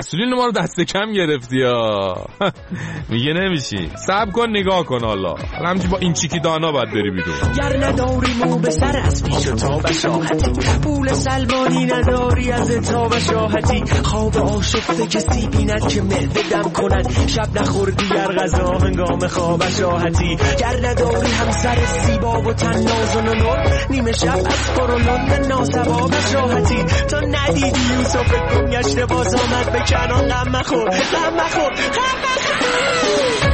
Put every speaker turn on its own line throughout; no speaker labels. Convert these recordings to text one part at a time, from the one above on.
مسئولین ما رو دست کم گرفتی ها. میگه نمیشی، صبر کن نگاه کن. حالا همچی با این چیکی دانا باید بری بیرون.
گر نداری مو به سر از پیش و تا بشاهتی، پول سلمانی نداری از تا بشاهتی، خواب آشفته کسی بیند که معده دم کند، شب نخوردی گر غذا هنگام خواب شاهتی. گر نداری همسر زیبا و تن نازن و نور، نیمه شب از کرولان ناسبا بشاهتی. تو ندیدی یوسف گم گشته باز آمد به کنان، غم مخور غم مخور غم مخور.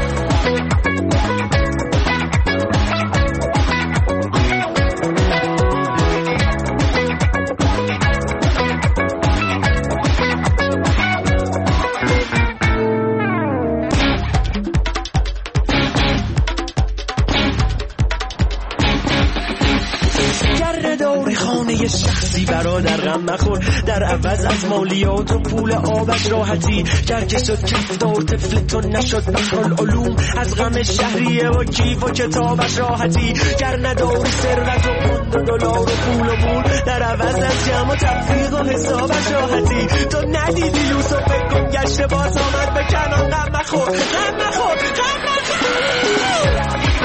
خانه شخصی برادر غم مخور، در عوض از مالیات و پول آبش راحتی. گر که شد کفتار طفل تو نشد بحرالعلوم، از غم شهریه و کیف و کتابش راحتی. گر نداری ثروت و پوند و دلار و پول و مول، در عوض از جمع و تفریق و حسابش راحتی. تو ندیدی یوسف گم گشته باز آمد به کنان، غم مخور غم مخور غم مخور.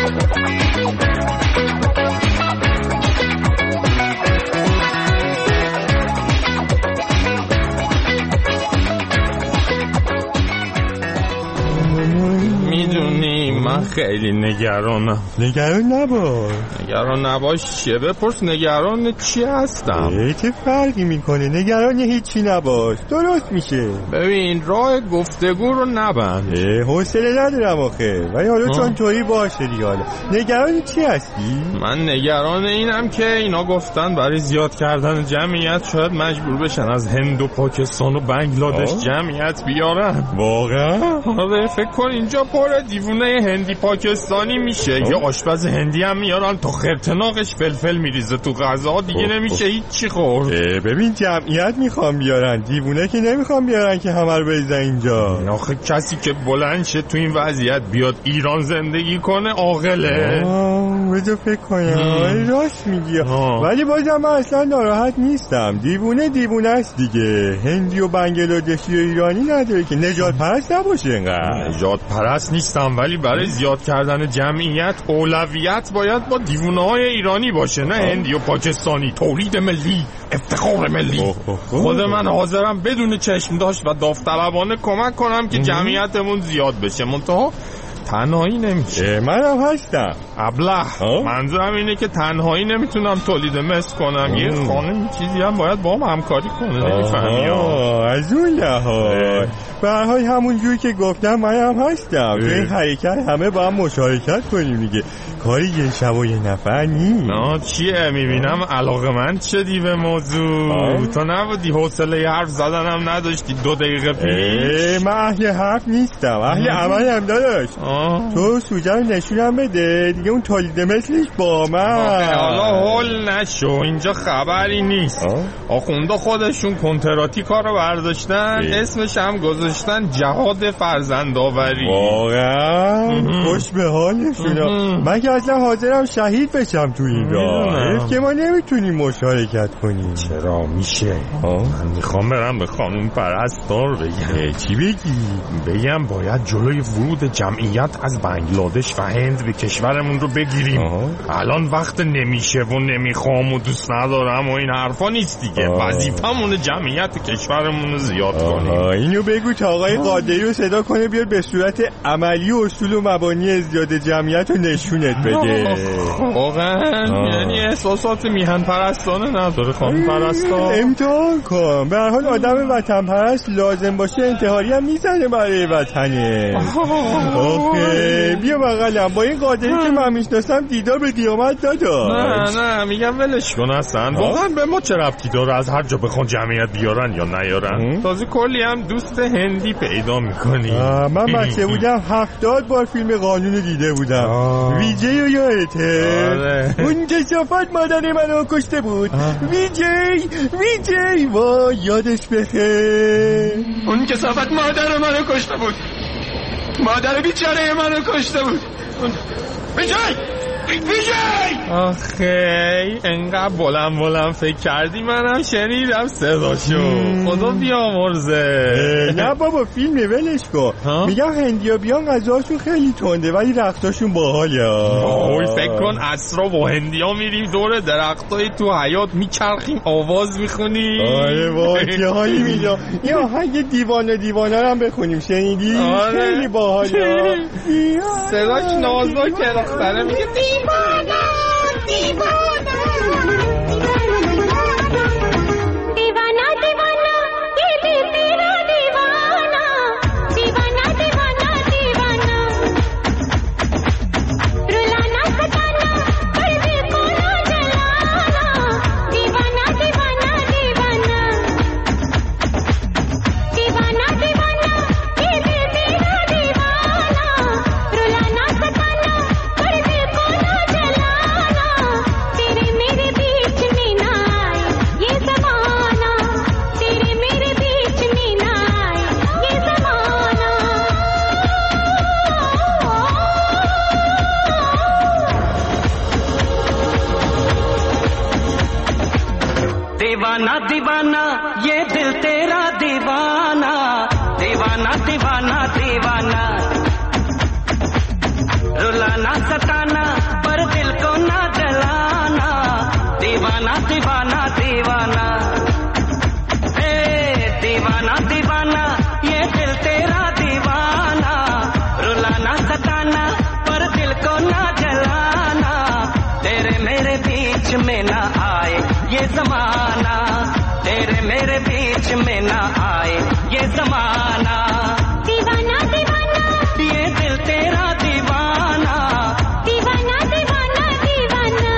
میدونی من خیلی نگرانم.
نگران نباش.
نگران نباش چیه؟ بپرس نگران چی هستم.
چه فرقی میکنه؟ نگران هیچی نباش، درست میشه.
ببین راه گفتگو رو نبند.
حوصله ندارم آخه. ولی حالا چون تویی باشه دیگه. حالا نگران چی هستی؟
من نگران اینم که اینا گفتن برای زیاد کردن جمعیت شاید مجبور بشن از هند و پاکستان و بنگلادش جمعیت بیارن.
واقعا؟
آره فکر کن اینجا پر دیوونه هندی پاکستانی میشه. یه آشپز هندی هم میارن تا خرطناقش فلفل میریزه تو غذا، دیگه نمیشه هیچی خورد.
ببین جمعیت میخوام بیارن، دیوونه که نمیخوام بیارن که همه رو بریزن اینجا.
آخه کسی که بلند شه تو این وضعیت بیاد ایران زندگی کنه عاقله.
بذار فکر کنم. راست میگی. ولی بازم من اصلا ناراحت نیستم. دیوونه است دیگه. هندی و بنگلادشی و ایرانی نداره که. نجات پرست نباشه اینقدر.
نجات پرست نیستم، ولی برای زیاد کردن جمعیت اولویت باید با دیوونه‌های ایرانی باشه، نه هندی و پاکستانی. تولید ملی، افتخار ملی. خود من حاضرم بدون چشم داشت و داوطلبانه کمک کنم که جمعیتمون زیاد بشه، منتها تنهایی نمیشه.
منم هستم.
ابله منظورم اینه که تنهایی نمیتونم تولید مثل کنم. یه خانه چیزی هم باید با هم همکاری کنه. نمیفهمی؟
از اون لحاظ به هر حال همون جوری که گفتم منم هستم. تو این حرکت همه با هم مشارکت کنیم دیگه. کاری یه شب و یه نفر نیست.
چیه میبینم علاقه‌مند شدی به موضوع. تو نبودی حوصله حرف زدنم نداشتی 2 دقیقه پیش؟
من اهل حرف نیستم، اهل عمل هم داداش. تو سوجه رو نشونم بده دیگه، اون تولید مثلش با من.
حالا هول نشو، اینجا خبری نیست. آخونده خودشون کنتراتی کارو برداشتن، اسمش هم گذاشتن جهاد فرزندآوری.
واقعا خوش به حالشون. من که اصلا حاضرم شهید بشم تو این راه که ما نمیتونیم مشارکت کنیم.
چرا میشه؟ من میخوام برم به خانم پرستار بگم.
چی بگی؟
بگم باید جلوی ورود جمعیت از بنگلادش و هند به کشورمون رو بگیریم. الان وقت نمیشه و نمیخوام و دوست ندارم و این حرفا نیست دیگه. وظیفمون جمعیت کشورمون رو زیاد کنیم.
اینو بگو تا آقای قادری رو صدا کنه بیاد به صورت عملی اصول و مبانی زیاد جمعیت رو نشونت بده.
واقعا یعنی احساسات میهن پرستانه نداره خانم پرستار؟
امتحان کن. به هر حال آدم وطن پرست لازم باشه انتحاری هم میزنه برای وطنه. بیا بغلم. با این قادری که من میشناسم دیدار به قیامت داداش.
نه میگم ولش کن اصلا. واقعا به ما چه ربطی داره از هر جا بخوان جمعیت بیارن یا نیارن؟ تازه کلی هم دوست هندی پیدا میکنی. من
بچه بودم 70 بار فیلم قانون دیده بودم. ویجی رو یادته؟ اون کثافت مادر منو کشته بود. ویجی وای یادش بخیر.
اون کثافت مادر منو کشته بود. مادر بیچاره منو کشته بود.
آخه انقدر بلند فکر کردی منم شنیدم صداشو. خدا بیامرزه.
نه بابا فیلمه ولش کن. میگم هندیا بیان غذاشون خیلی تنده ولی رختاشون باحاله.
اوه فکر کن عصرا با هندیا میریم دور درختای تو حیاط میچرخیم آواز میخونیم.
آره وای چه حالی میده. یه آهنگ دیوانه هم بخونیم شنیدی؟ خیلی باحاله.
صداش نازک درختره میگه دیوانه
दीवाना ये दिल तेरा दीवाना दीवाना दीवाना दीवाना रुलाना सताना पर दिल को ना जलाना दीवाना दीवाना दीवाना ए दीवाना दीवाना ये दिल तेरा दीवाना रुलाना सताना पर दिल को ना जलाना तेरे मेरे बीच में ना आए ये ज़माना तेरे मेरे बीच में ना आए ये ज़माना दीवाना दीवाना ये दिल तेरा दीवाना दीवाना दीवाना दीवाना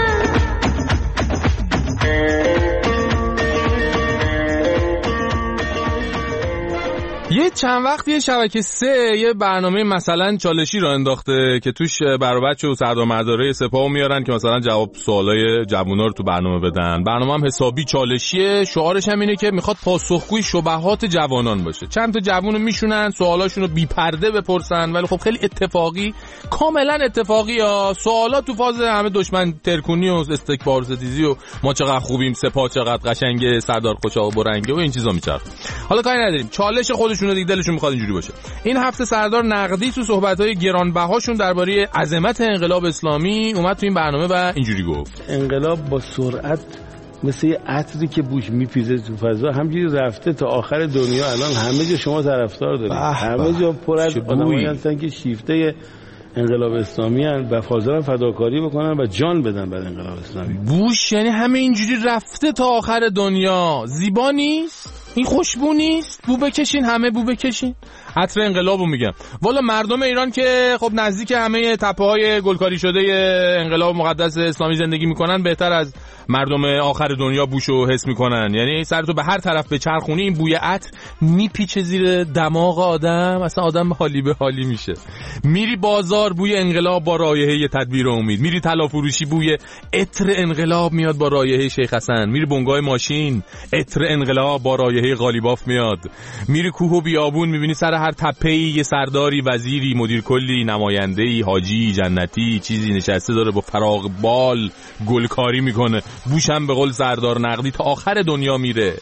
یه چند وقت یه شبکه 3 یه برنامه مثلا چالشی را انداخته که توش برابچه و سردار مداره سپاهو میارن که مثلا جواب سوالای جوونا رو تو برنامه بدن. برنامه هم حسابی چالشیه. شعارش هم اینه که میخواد پاسخگوی شبهات جوانان باشه. چند تا جوونو میشونن سوالاشونو بی پرده بپرسن ولی خب خیلی اتفاقی، کاملا اتفاقی ها. سوالات تو فاز همه دشمن ترکونی و استکبار ستیزی و ما چقدر خوبیم، سپاه چقدر قشنگه، سردار خوشا و برنگه و این چیزا میچرخه. حالا کاری نداریم، چالش خودشونو دیگه دلشون میخواد اینجوری باشه. این هفته سردار نقدی تو صحبت‌های گرانبهاشون درباره عظمت انقلاب اسلامی اومد تو این برنامه و اینجوری گفت:
انقلاب با سرعت مثل یه عطری که بوش میپیزه تو فضا همجوری رفته تا آخر دنیا. الان همه جا شما طرفدار دارید، همه جا پر از آدمایی هستن که شیفته انقلاب اسلامی هستن و حاضرن فداکاری بکنن و جان بدن برای انقلاب اسلامی.
بوش یعنی همه اینجوری رفته تا آخر دنیا. زیبا نیست؟ این خوشبو نیست؟ بو بکشین، همه بو بکشین. عطر انقلابو میگم. والا مردم ایران که خب نزدیک همه تپه‌های گلکاری شده انقلاب مقدس اسلامی زندگی میکنن، بهتر از مردم آخر دنیا بوشو حس میکنن. یعنی سرتو به هر طرف به چرخونی این بوی عطر میپیچه زیر دماغ آدم، اصلا آدم حالی به حالی میشه. میری بازار بوی انقلاب با رایحه تدبیر امید، میری طلا فروشی بوی عطر انقلاب میاد با رایحه شیخ حسن، میری بنگاه ماشین عطر انقلاب با رایحه قالیباف میاد، میری کوه و بیابون میبینی سر هر تپه‌ای یه سرداری، وزیری، مدیر کلی، نماینده‌ای، حاجی، جنتی چیزی نشسته داره با فراغ بال گلکاری میکنه. بوشم به قول سردار نقدی تا آخر دنیا میره.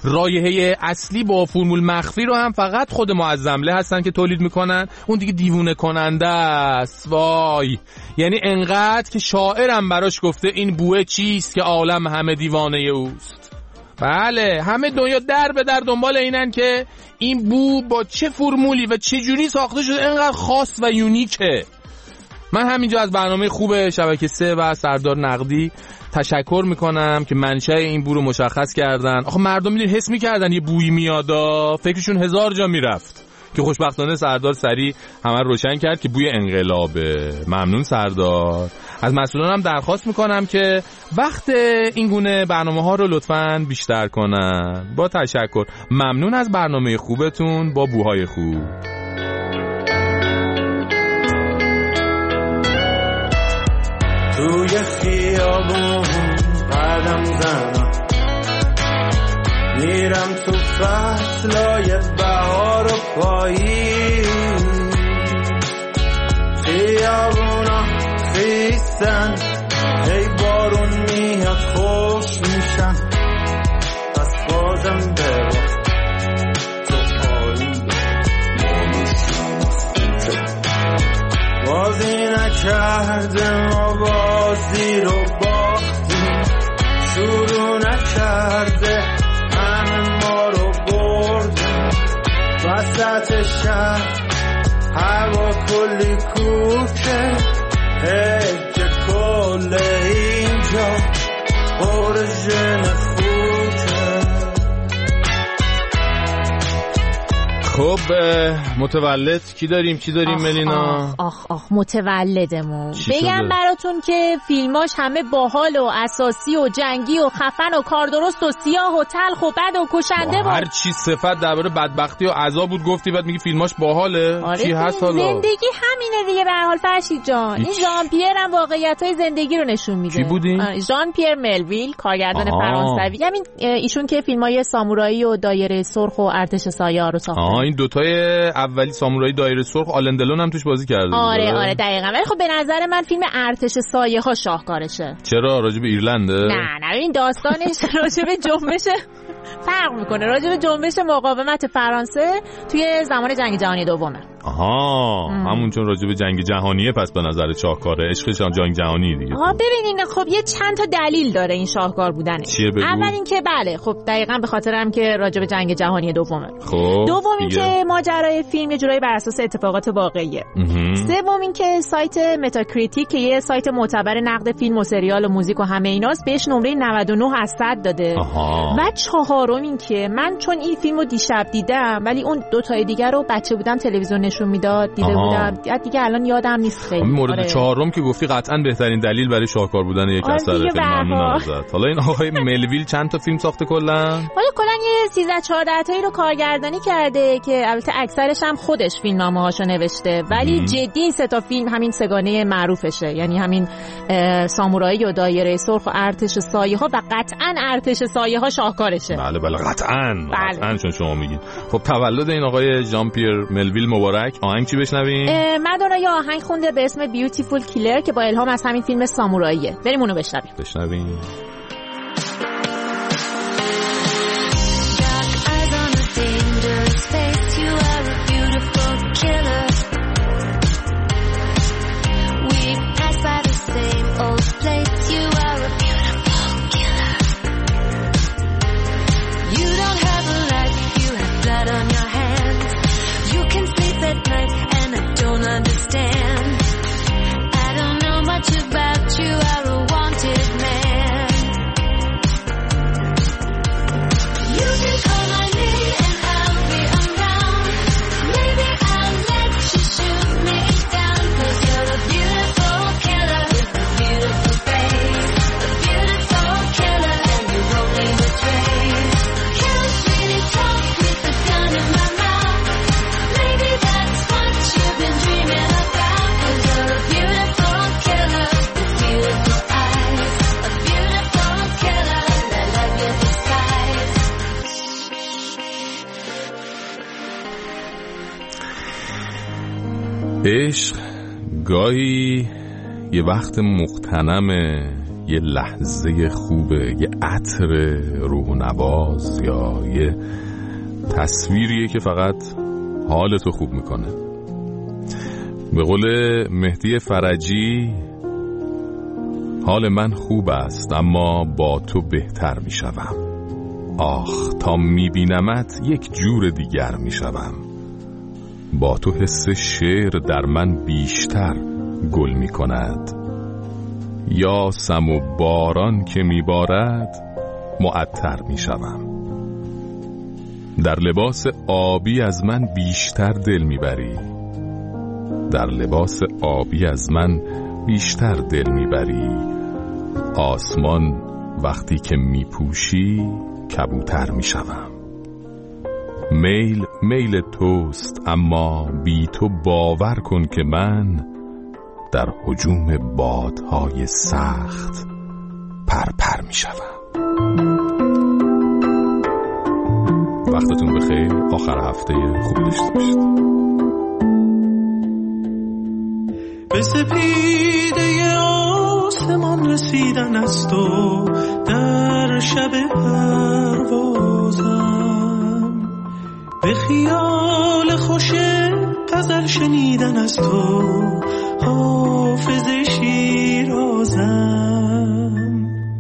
رایحه اصلی با فرمول مخفی رو هم فقط خود معظمله هستن که تولید میکنن، اون دیگه دیوونه کننده است. وای، یعنی انقدر که شاعرم براش گفته این بوه چیست که عالم همه دیوانه اوست. بله، همه دنیا در به در دنبال اینن که این بو با چه فرمولی و چه جوری ساخته شده انقدر خاص و یونیکه. من همینجا از برنامه خوب شبکه 3 و سردار نقدی تشکر میکنم که منشأ این بو رو مشخص کردن. آخه مردم میدونی حس میکردن یه بویی میادا، فکرشون هزار جا میرفت که خوشبختانه سردار سریع همه روشن کرد که بوی انقلابه. ممنون سردار. از مسئولانم درخواست میکنم که وقت این گونه برنامه ها رو لطفاً بیشتر کنن. با تشکر. ممنون از برنامه خوبتون با بوهای خوب.
توی خیابون قدم زنم، میرم تو فصلای بهار و پاییز، خیابونا خیستن نکرده ما بازی رو باختیم، شروع نکرده همه ما رو بردیم. وسط شهر هوا کلی کوچه، که کل اینجا اورژن خوکه.
خب متولد کی داریم ملینا؟
آخ متولدمون بگم براتون که فیلماش همه باحال و اساسی و جنگی و خفن و کاردرست و سیاه و تلخ و بد و کشنده بود.
هر چی صفت درباره بدبختی و عذاب بود گفتی، بعد میگی فیلماش باحاله.
آره
چی هست حالا؟
زندگی همینه دیگه به هر حال فرشید جان. این ژان پیر هم واقعیت‌های زندگی رو نشون میده.
کی بودین؟
ژان پیر ملویل، کارگردان فرانسوی. همین ایشون که فیلمای سامورایی و دایره سرخ و ارتش سایه‌ها رو ساخته.
این دوتای اولی سامورایی دایره سرخ، آلن دلون هم توش بازی کرده.
آره دقیقاً. ولی خب به نظر من فیلم ارتش سایه‌ها شاهکارشه.
چرا؟ راجب ایرلنده؟
نه این داستانش راجب جنبش فرق میکنه، راجب جنبش مقاومت فرانسه توی زمان جنگ جهانی دومه.
همون چون راجب جنگ جهانیه پس به نظر شاهکاره. عشقش هم جنگ جهانی دیگه.
ببینین خب یه چند تا دلیل داره این شاهکار بودنش.
چیه بگو؟
اول اینکه بله خب دقیقاً به خاطر هم که راجب جنگ جهانی دومه.
خب
دوم اینکه ماجرای فیلم یه جورایی بر اساس اتفاقات واقعیه. سوم اینکه سایت متاکریتیک که یه سایت معتبر نقد فیلم و سریال و موزیک و همه ایناست بهش نمره 99 از 100 داده. و چهارم اینکه من چون این فیلمو دیشب دیدم ولی اون دو تای دیگه رو بچه بودم تلویزیون نشون میداد دیده بودم دیگه الان یادم نیست خیلی.
مورد چهارم که گفتی قطعا بهترین دلیل برای شاهکار بودن یک اثر فیلم. ممنونم ازت. حالا این آقای ملویل چند تا فیلم ساخته کلا
یه 13 14 تایی رو کارگردانی کرده که البته اکثرش هم خودش فیلمنامه‌هاشو نوشته، ولی جدی این سه تا فیلم همین سگانه معروفشه، یعنی همین سامورایی و دایره سرخ و ارتش سایه‌ها و قطعا ارتش سایه‌ها شاهکارشه.
بله قطعا چون شما میگین. خب تولد این آقای ژان پیر ملویل مبارک. آهنگ چی بشنویم؟
مدونا یه آهنگ خونده به اسم بیوتیفول کیلر که با الهام از همین فیلم ساموراییه. بریم اونو بشنویم.
عشق گاهی یه وقت مغتنمه، یه لحظه خوبه، یه عطر روح و نواز، یا یه تصویریه که فقط حالتو خوب میکنه. به قول مهدی فرجی حال من خوب است اما با تو بهتر میشوم. آخ تا میبینمت یک جور دیگر میشوم. با تو حس شعر در من بیشتر گل می کند. یا سم و باران که می بارد معطر می شوم. در لباس آبی از من بیشتر دل می بری. در لباس آبی از من بیشتر دل می بری. آسمان وقتی که می پوشی کبوتر می شوم. میل توست اما بی تو باور کن که من در هجوم بادهای سخت پرپر می شوم. وقتتون بخیر. آخر هفته خوب داشته باشید.
به سپیده آسمان رسیدن است و در شب پروازم به خیال خوش
غزل شنیدن از تو حافظ شیرازم.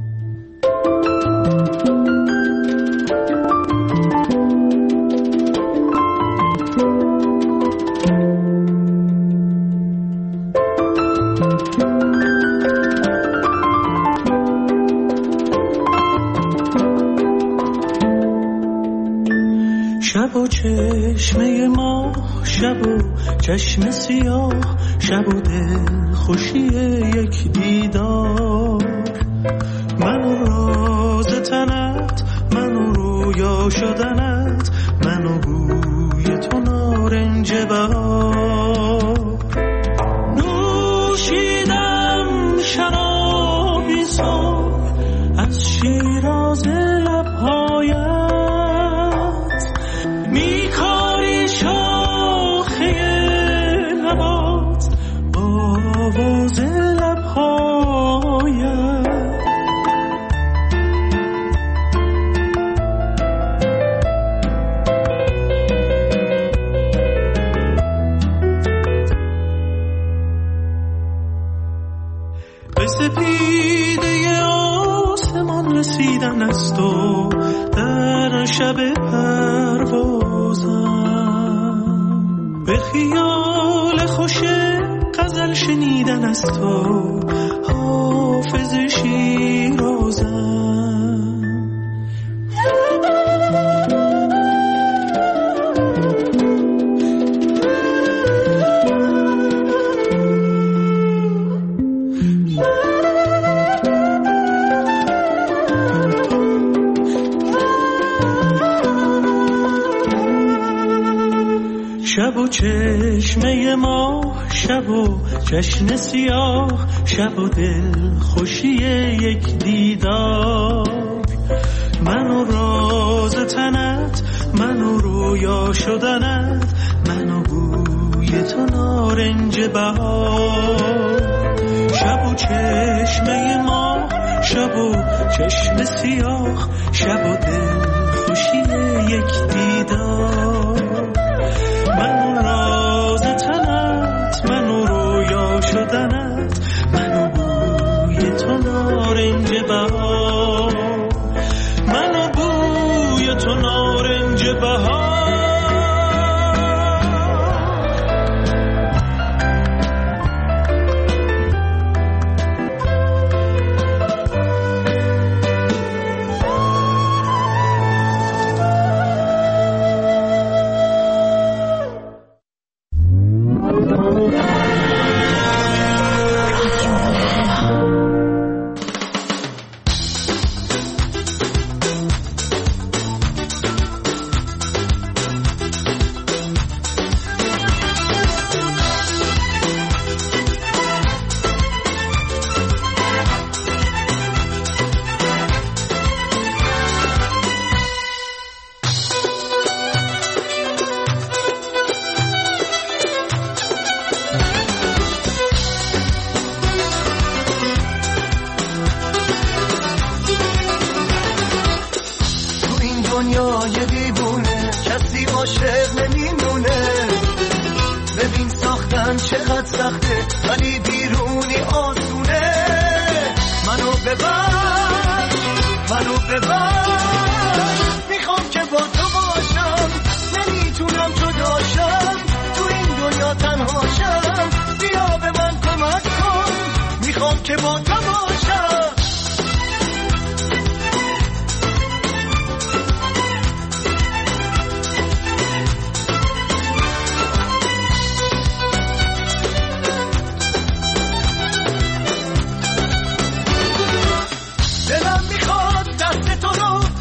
شب و چشمه ما، شب و چشم سیاه، شب و دل خوشی یک دیدار. من و راز تنت، من و رویا شدنت، من و بوی تو نارنج بهار. نوشیدم شرابی صبح از شیراز لبهایت، میکاری شاخه نبات با آواز لبهایت. به سپیده آسمان رسیدن از تو در شب پروازم. به خیال خوش غزل شنیدن از تو حافظ شیرازم. شب و چشمه ما، شب و چشم سیاه، شب و دل خوشی یک دیدار. من و راز تنت، من و رویا شدنت، من و بوی تو نارنج بهار. شب و چشمه ما، شب و چشم سیاه، شب و دل خوشی یک دیدار. من و راز تنت، من و رویا شدنت، من و بوی تو نارنج بهار. من و بوی تو نارنج بهار.
دنیای دیوونه کسی عاشق نمیمونه. ببین ساختن چقدر سخته ولی بیرونی آسونه. منو ببر، منو ببر، میخوام که با تو باشم، نمیتونم جداشم، تو این دنیا تنهاشم. بیا به من کمک کن، میخوام که با تو باشم. دلم میخواد دست تو رو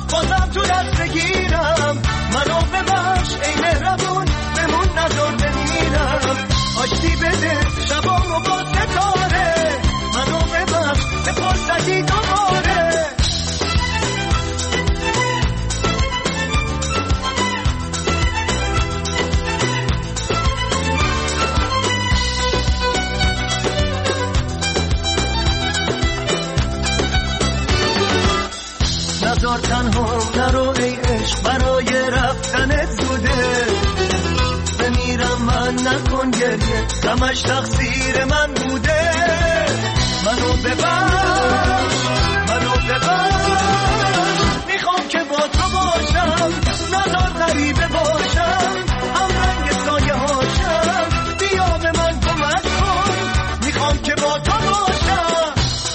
من نکن گریه، غمش تقصیر من بوده. منو ببخش، منو ببخش، میخوام که با تو باشم، نذار غریبه باشم، هم رنگ سایه هاشم. بیا به من کمک کن، میخوام که با تو باشم.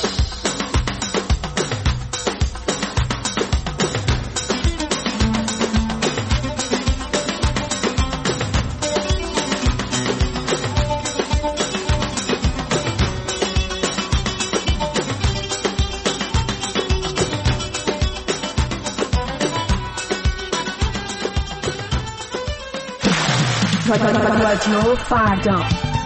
رادیو فردا.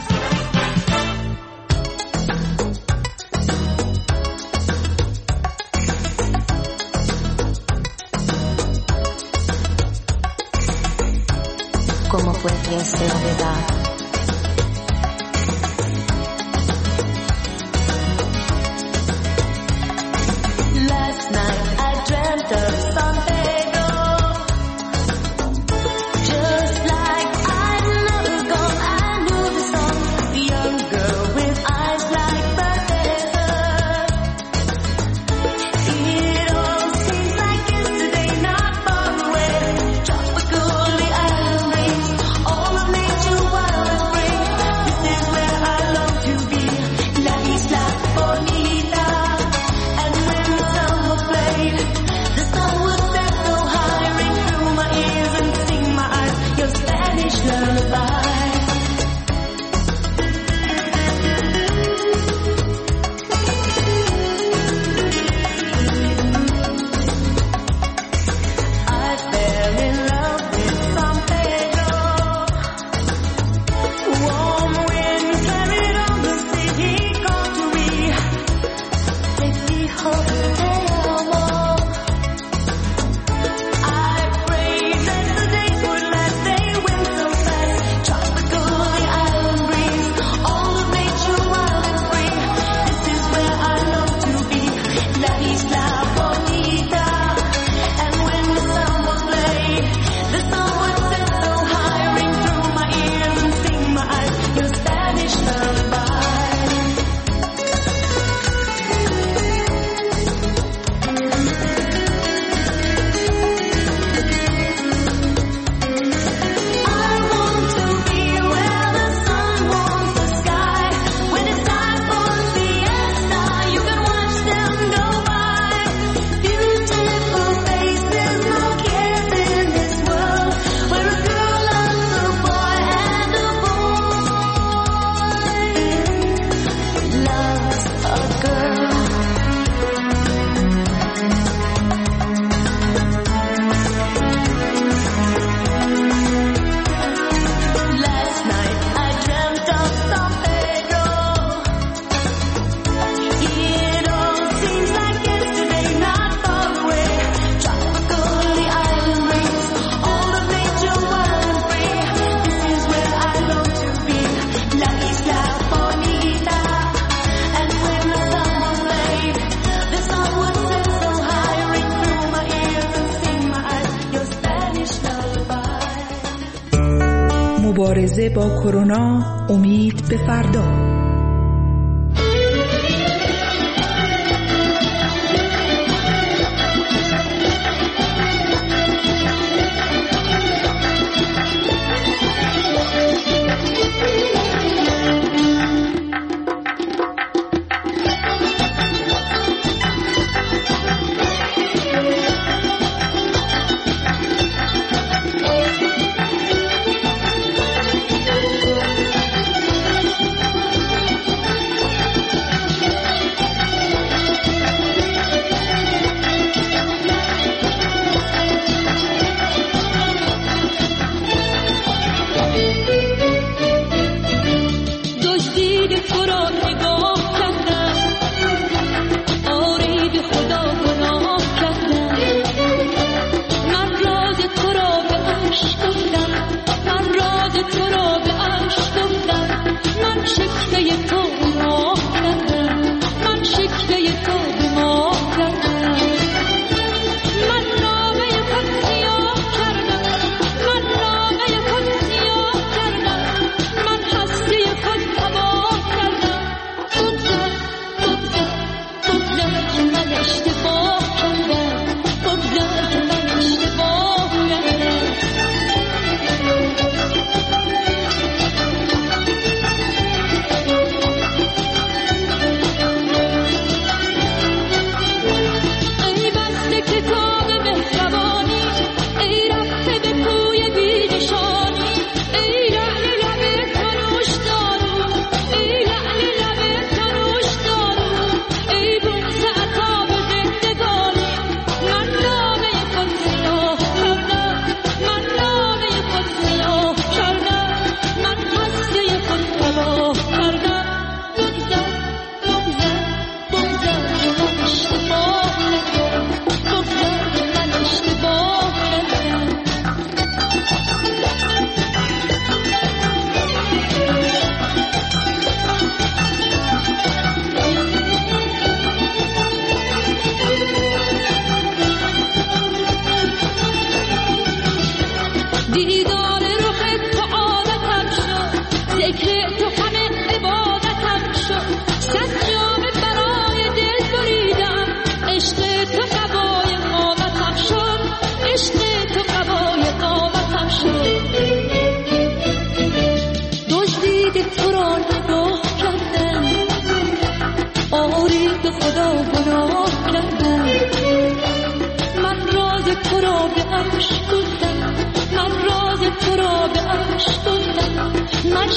¿Cómo fue que se olvidar? Last night I dreamt of San Pedro, just like I never gone. I knew the song, the young girl with eyes like the desert. It all seems like yesterday, not far away. Tropical, the island breeze, all of nature wild and free. This is where I long to be, La Isla Bonita. And when the summer played, the sun would set so high, ring through my ears and sting my eyes your Spanish lullaby. I fell in love with San Pedro. Warm wind carried on the city, called to me. Te dijo te amo. I prayed that the days would last, they went so fast. Tropical, the island breeze, all of nature wild and free. This is where I long to be, La Isla Bonita. And when the summer played, the sun would set so high, ring through my ears and sting my eyes your Spanish lullaby. I want to be where the sun warms the sky. When it's time for siesta, you can watch them go by. Beautiful faces, no cares in this world, where a girl loves a boy and a boy loves a girl. Last night I dreamt of San Pedro. It all seems like yesterday, not far away. Tropical, the island breeze, all of nature wild and free. This is where I long to be, La Isla Bonita. And when the summer played, the sun would set so high, ring through my ears and sting my eyes your Spanish lullaby.
مبارزه با کرونا، امید به فردا.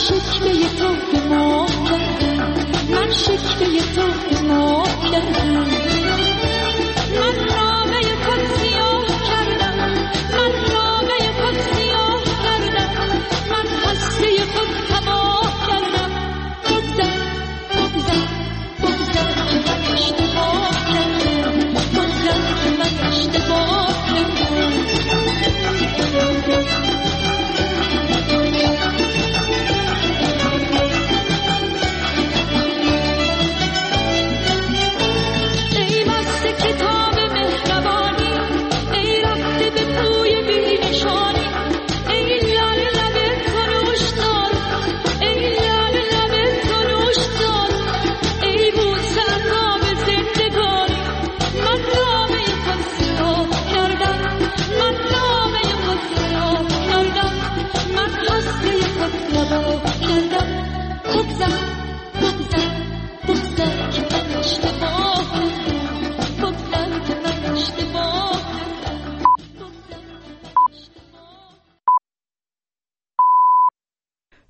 شکوه تو به ما من شکوه تو